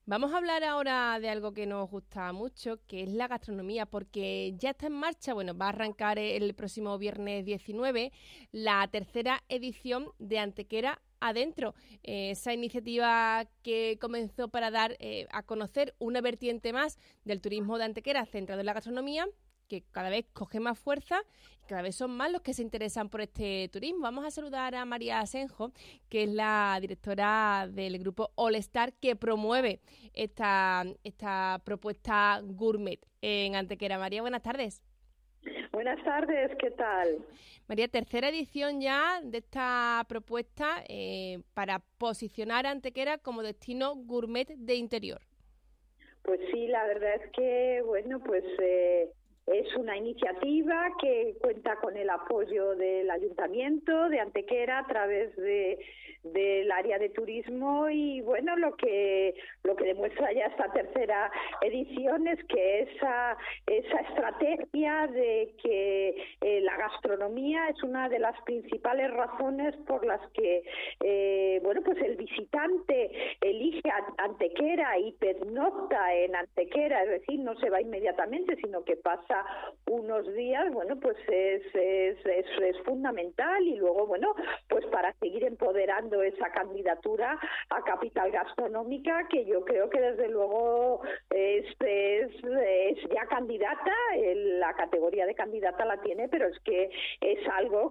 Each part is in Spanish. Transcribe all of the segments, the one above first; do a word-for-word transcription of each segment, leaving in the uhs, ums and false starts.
Vamos a hablar ahora de algo que nos gusta mucho, que es la gastronomía, porque ya está en marcha, bueno, va a arrancar el próximo viernes diecinueve, la tercera edición de Antequera Adentro, eh, esa iniciativa que comenzó para dar eh, a conocer una vertiente más del turismo de Antequera centrado en la gastronomía, que cada vez coge más fuerza y cada vez son más los que se interesan por este turismo. Vamos a saludar a María Asenjo, que es la directora del grupo All Star, que promueve esta, esta propuesta gourmet en Antequera. María, buenas tardes. Buenas tardes, ¿qué tal? María, tercera edición ya de esta propuesta eh, para posicionar a Antequera como destino gourmet de interior. Pues sí, la verdad es que, bueno, pues... Eh... Es una iniciativa que cuenta con el apoyo del Ayuntamiento de Antequera a través de del área de turismo y bueno, lo que lo que demuestra ya esta tercera edición es que esa esa estrategia de que eh, la gastronomía es una de las principales razones por las que eh, bueno, pues el visitante elige Antequera y pernocta en Antequera, es decir, no se va inmediatamente, sino que pasa unos días, bueno, pues es, es, es, es fundamental y luego, bueno, pues para seguir empoderando esa candidatura a capital gastronómica que yo creo que desde luego es, es, es ya candidata, la categoría de candidata la tiene, pero es que es algo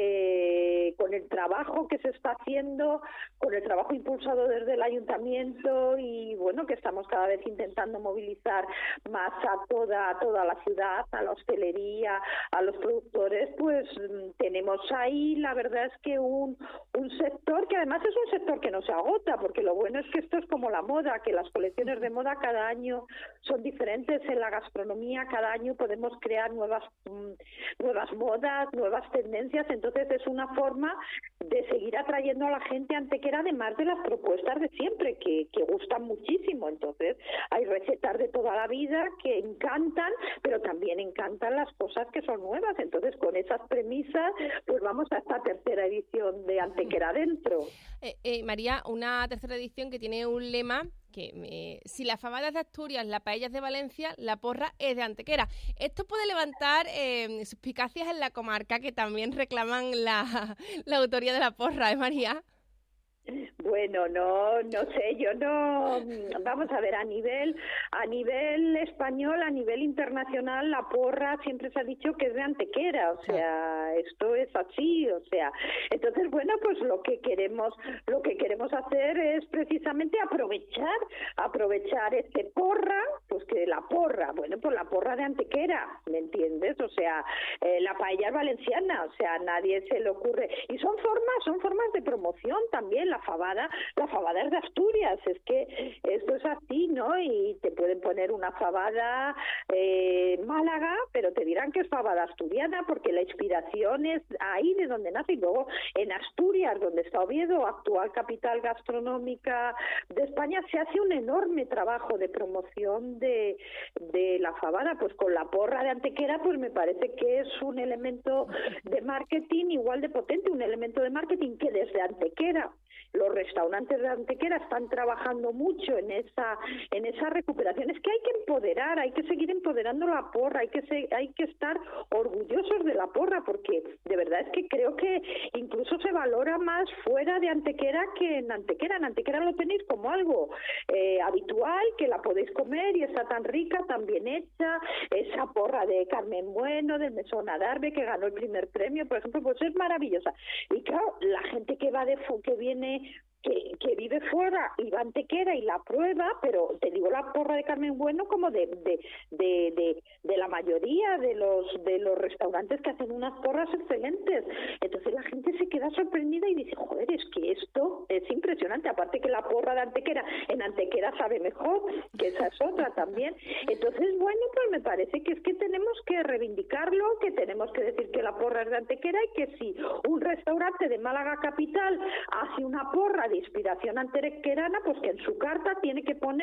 que con el trabajo que se está haciendo, con el trabajo impulsado desde el Ayuntamiento y bueno, que estamos cada vez intentando movilizar más a toda, a toda la ciudad, a la hostelería, a los productores, pues tenemos ahí, la verdad es que un, un sector que además es un sector que no se agota, porque lo bueno es que esto es como la moda, que las colecciones de moda cada año son diferentes. En la gastronomía cada año podemos crear nuevas, nuevas modas, nuevas tendencias, entonces es una forma de seguir atrayendo a la gente a Antequera, además de las propuestas de siempre, que, que gustan muchísimo. Entonces hay recetas de toda la vida que encantan, pero también encantan las cosas que son nuevas. Entonces, con esas premisas, pues vamos a esta tercera edición de Antequera Adentro. Eh, eh, María, una tercera edición que tiene un lema que eh, si la fabada es de Asturias, la paella es de Valencia, la porra es de Antequera. Esto puede levantar eh, suspicacias en la comarca, que también reclaman la, la autoría de la porra, ¿eh, María? Bueno, no, no sé, yo no, vamos a ver, a nivel, a nivel español, a nivel internacional, la porra siempre se ha dicho que es de Antequera, o sea, esto es así, o sea, entonces, bueno, pues lo que queremos, lo que queremos hacer es precisamente aprovechar, aprovechar este porra, pues que la porra, bueno, pues la porra de Antequera, ¿me entiendes? O sea, eh, la paella es valenciana, o sea, a nadie se le ocurre, y son formas, son formas de promoción también. La fabada, la fabada es de Asturias, es que esto es así, ¿no? Y te pueden poner una fabada eh, Málaga, pero te dirán que es fabada asturiana porque la inspiración es ahí de donde nace. Y luego en Asturias, donde está Oviedo, actual capital gastronómica de España, se hace un enorme trabajo de promoción de, de la fabada. Pues con la porra de Antequera, pues me parece que es un elemento de marketing igual de potente, un elemento de marketing que desde Antequera los restaurantes de Antequera están trabajando mucho en esa en esa recuperación. Es que hay que empoderar, hay que seguir empoderando la porra, hay que se, hay que estar orgullosos de la porra, porque de verdad es que creo que incluso se valora más fuera de Antequera que en Antequera. En Antequera lo tenéis como algo eh, habitual, que la podéis comer y está tan rica, tan bien hecha. Esa porra de Carmen Bueno, del Mesón Adarve, que ganó el primer premio, por ejemplo, pues es maravillosa. Y claro, la gente que va de que viene Que, que vive fuera y va a Antequera y la prueba, pero te digo la porra de Carmen Bueno como de de, de, de, de la mayoría de los de los restaurantes que hacen unas porras excelentes. Entonces la gente se queda sorprendida y dice, joder, es que esto es impresionante. Aparte que la porra de Antequera, en Antequera sabe mejor, que esa es otra también. Entonces, bueno, pues me parece que es que tenemos que reivindicarlo, que tenemos que decir que la porra es de Antequera y que si un restaurante de Málaga capital hace una porra de inspiración antequerana, pues que en su carta tiene que poner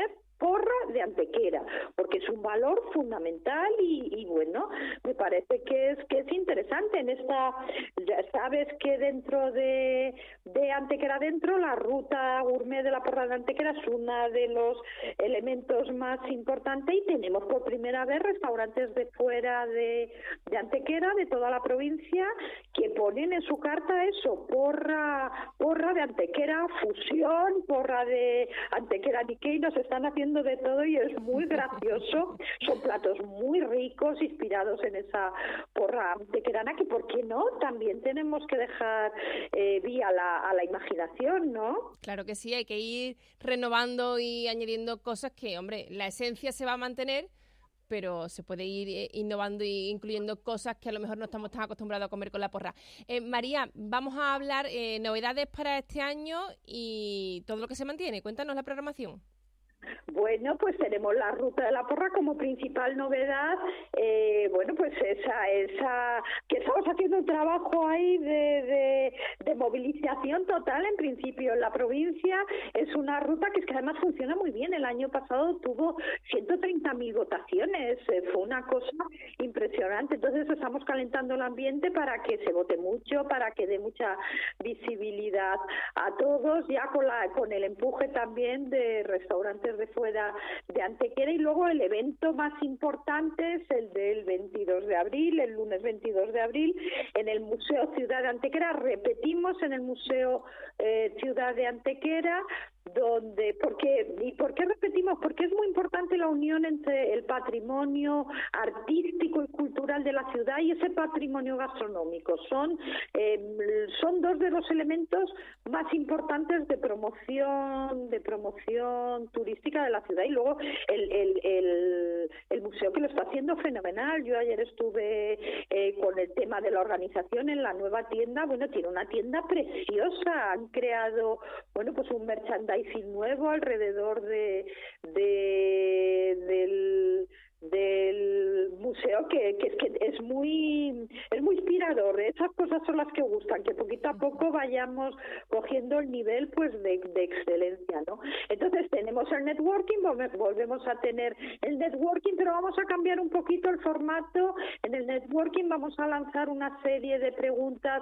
porra de Antequera, porque es un valor fundamental y, y bueno, me parece que es que es interesante en esta, ya sabes que dentro de, de Antequera dentro, la ruta gourmet de la porra de Antequera es uno de los elementos más importantes y tenemos por primera vez restaurantes de fuera de, de Antequera, de toda la provincia, que ponen en su carta eso, porra, porra de Antequera, fusión, porra de Antequera Nikkei, nos están haciendo de todo y es muy gracioso, son platos muy ricos, inspirados en esa porra antequerana, que por qué no, también tenemos que dejar eh, vía a la, a la imaginación, ¿no? Claro que sí, hay que ir renovando y añadiendo cosas que, hombre, la esencia se va a mantener, pero se puede ir eh, innovando e incluyendo cosas que a lo mejor no estamos tan acostumbrados a comer con la porra. Eh, María, vamos a hablar eh, novedades para este año y todo lo que se mantiene. Cuéntanos la programación. Bueno, pues tenemos la ruta de la porra como principal novedad. Eh, bueno, pues esa, esa que estamos haciendo un trabajo ahí de, de, de movilización total, en principio en la provincia. Es una ruta que es que además funciona muy bien. El año pasado tuvo ciento treinta mil votaciones, eh, fue una cosa impresionante. Entonces estamos calentando el ambiente para que se vote mucho, para que dé mucha visibilidad a todos, ya con, la, con el empuje también de restaurantes de fuera de Antequera. Y luego el evento más importante es el del veintidós de abril, el lunes veintidós de abril, en el Museo Ciudad de Antequera. Repetimos en el Museo eh, Ciudad de Antequera, donde, porque, ¿y por qué repetimos? Porque es muy importante la unión entre el patrimonio artístico y cultural de la ciudad y ese patrimonio gastronómico. Son, eh, son dos de los elementos más importantes de promoción, de promoción turística de la ciudad. Y luego el, el, el, el museo, que lo está haciendo fenomenal. Yo ayer estuve eh, con el tema de la organización en la nueva tienda. Bueno, tiene una tienda preciosa. Han creado, bueno, pues un merchandising nuevo alrededor de, de del del museo, que, que es que es muy es muy inspirador. Esas cosas son las que gustan, que poquito a poco vayamos cogiendo el nivel pues de, de excelencia, ¿no? Entonces tenemos el networking, volvemos a tener el networking, pero vamos a cambiar un poquito el formato. En el networking vamos a lanzar una serie de preguntas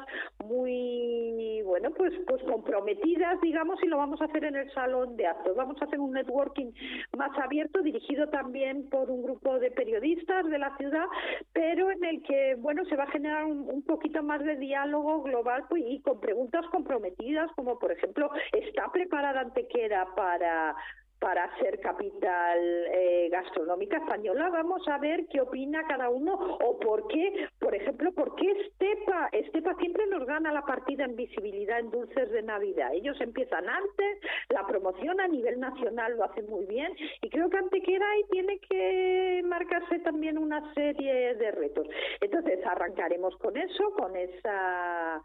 muy, bueno, pues pues comprometidas, digamos, y lo vamos a hacer en el salón de actos. Vamos a hacer un networking más abierto, dirigido también por un grupo de periodistas de la ciudad, pero en el que, bueno, se va a generar un, un poquito más de diálogo global, pues, y con preguntas comprometidas, como por ejemplo, ¿está preparada Antequera para para ser capital eh, gastronómica española? Vamos a ver qué opina cada uno, o por qué, por ejemplo, por qué Estepa, Estepa siempre nos gana la partida en visibilidad en dulces de Navidad. Ellos empiezan antes, la promoción a nivel nacional lo hacen muy bien, y creo que Antequera ahí tiene que marcarse también una serie de retos. Entonces arrancaremos con eso, con esa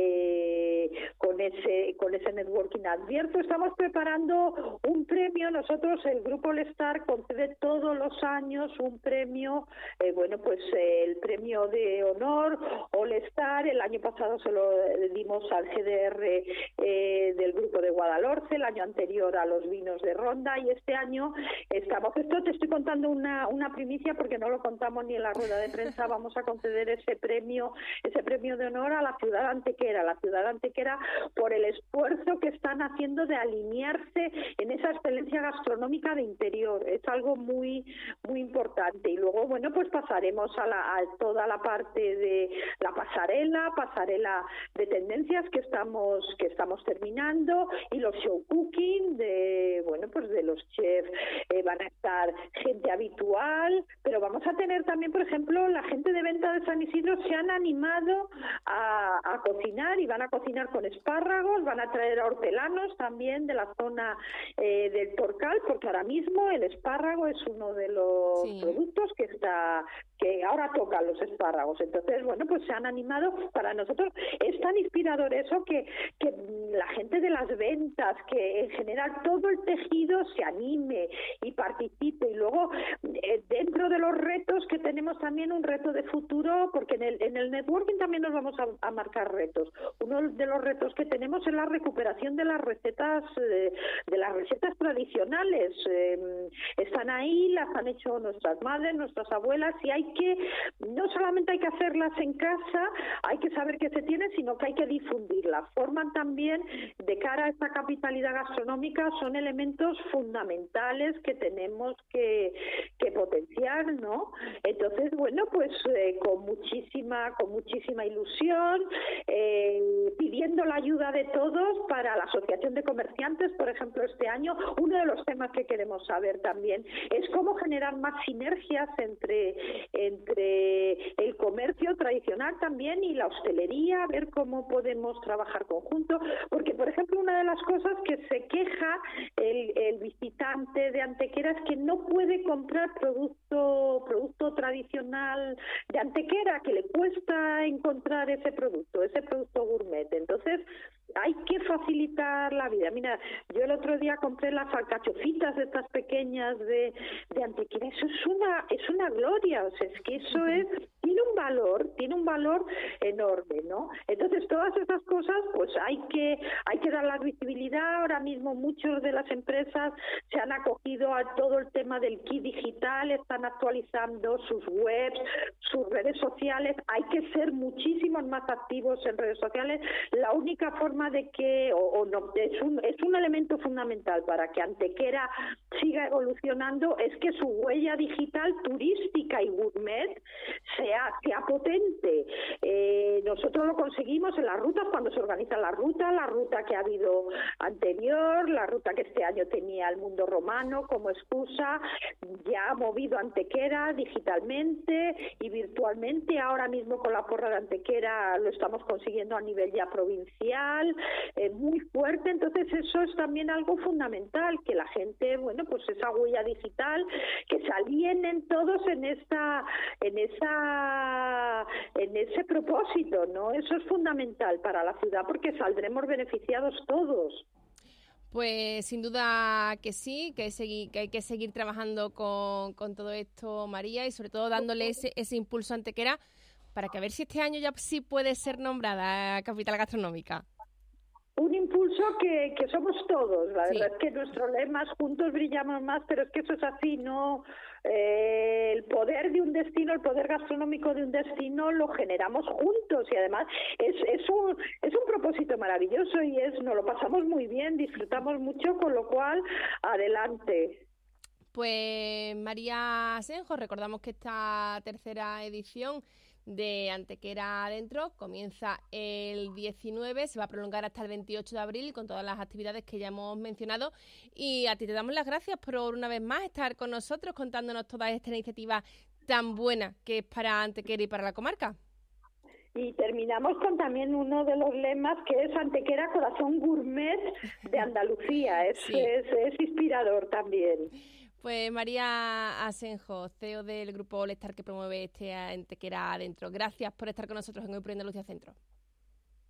eh, con ese con ese networking abierto. Estamos preparando un premio. Nosotros, el Grupo All Star, concede todos los años un premio, eh, bueno, pues eh, el premio de honor All Star. El año pasado se lo dimos al G D R eh, del Grupo de Guadalhorce, el año anterior a los vinos de Ronda, y este año estamos, esto te estoy contando una, una primicia porque no lo contamos ni en la rueda de prensa. Vamos a conceder ese premio, ese premio de honor a la ciudad de Antequera, la ciudad de Antequera, por el esfuerzo que están haciendo de alinearse en esa excelencia gastronómica de interior. Es algo muy muy importante. Y luego, bueno, pues pasaremos a, la, a toda la parte de la pasarela, pasarela de tendencias que estamos que estamos terminando, y los show cooking de, bueno, pues de los chefs. Eh, van a estar gente habitual, pero vamos a tener también, por ejemplo, la gente de venta de San Isidro se han animado a, a cocinar, y van a cocinar con espárragos, van a traer a hortelanos también de la zona eh, del Torcal, porque ahora mismo el espárrago es uno de los sí. productos que está que ahora tocan los espárragos. Entonces, bueno, pues se han animado. Para nosotros es tan inspirador eso, que, que la gente de las ventas, que en general todo el tejido se anime y participe. Y luego, eh, dentro de los retos que tenemos, también un reto de futuro, porque en el, en el networking también nos vamos a, a marcar retos. Uno de los retos que tenemos es la recuperación de las recetas, eh, de las recetas tradicionales. Eh, están ahí, las han hecho nuestras madres, nuestras abuelas, y hay que, no solamente hay que hacerlas en casa, hay que saber que se tienen, sino que hay que difundirlas. Forman también, de cara a esta capitalidad gastronómica, son elementos fundamentales que tenemos que, que potenciar, ¿no? Entonces, bueno, pues eh, con muchísima, con muchísima ilusión, eh, pidiendo la ayuda de todos para la Asociación de Comerciantes, por ejemplo, este año, uno de los temas que queremos saber también es cómo generar más sinergias entre, entre el comercio tradicional también y la hostelería, ver cómo podemos trabajar conjunto, porque, por ejemplo, una de las cosas que se queja el, el visitante de Antequera es que no puede comprar producto, producto tradicional de Antequera, que le cuesta encontrar ese producto, ese producto gourmet. Entonces, hay que facilitar la vida. Mira, yo el otro día compré las alcachofitas estas pequeñas de, de Antequera. Eso es una es una gloria, o sea, es que eso es tiene un valor, tiene un valor enorme, ¿no? Entonces, todas esas cosas, pues hay que hay que darles visibilidad. Ahora mismo muchas de las empresas se han acogido a todo el tema del kit digital, están actualizando sus webs, sus redes sociales. Hay que ser muchísimos más activos en redes sociales. La única forma de que, o, o no, es un, es un elemento fundamental para que Antequera siga evolucionando, es que su huella digital turística y gourmet sea, sea potente. Eh, nosotros lo conseguimos en las rutas, cuando se organiza la ruta, la ruta que ha habido anterior, la ruta que este año tenía el Mundo Romano como excusa, ya ha movido Antequera digitalmente y virtualmente. Ahora mismo con la porra de Antequera lo estamos consiguiendo a nivel ya provincial, eh, muy fuerte. Entonces eso es también algo fundamental, que la gente, bueno, pues esa huella digital, que se alienen todos en esta, en esa, en ese propósito, ¿no? Eso es fundamental para la ciudad, porque saldremos beneficiados todos. Pues sin duda que sí, que hay, seguir, que hay que seguir trabajando con, con todo esto, María, y sobre todo dándole ese, ese impulso a Antequera para que a ver si este año ya sí puede ser nombrada capital gastronómica. Un impulso que, que somos todos, la Sí. verdad es que nuestro lema es juntos brillamos más, pero es que eso es así, ¿no? Eh, el poder de un destino, el poder gastronómico de un destino lo generamos juntos, y además es, es, un, es un propósito maravilloso, y es nos lo pasamos muy bien, disfrutamos mucho, con lo cual, adelante. Pues María Asenjo, recordamos que esta tercera edición de Antequera Adentro comienza el diecinueve, se va a prolongar hasta el veintiocho de abril con todas las actividades que ya hemos mencionado, y a ti te damos las gracias por una vez más estar con nosotros contándonos toda esta iniciativa tan buena que es para Antequera y para la comarca. Y terminamos con también uno de los lemas, que es Antequera, corazón gourmet de Andalucía. Es, sí. es, es inspirador también. Pues María Asenjo, C E O del Grupo All Star, que promueve este Antequera Adentro. Gracias por estar con nosotros en Hoy por Andalucía Centro.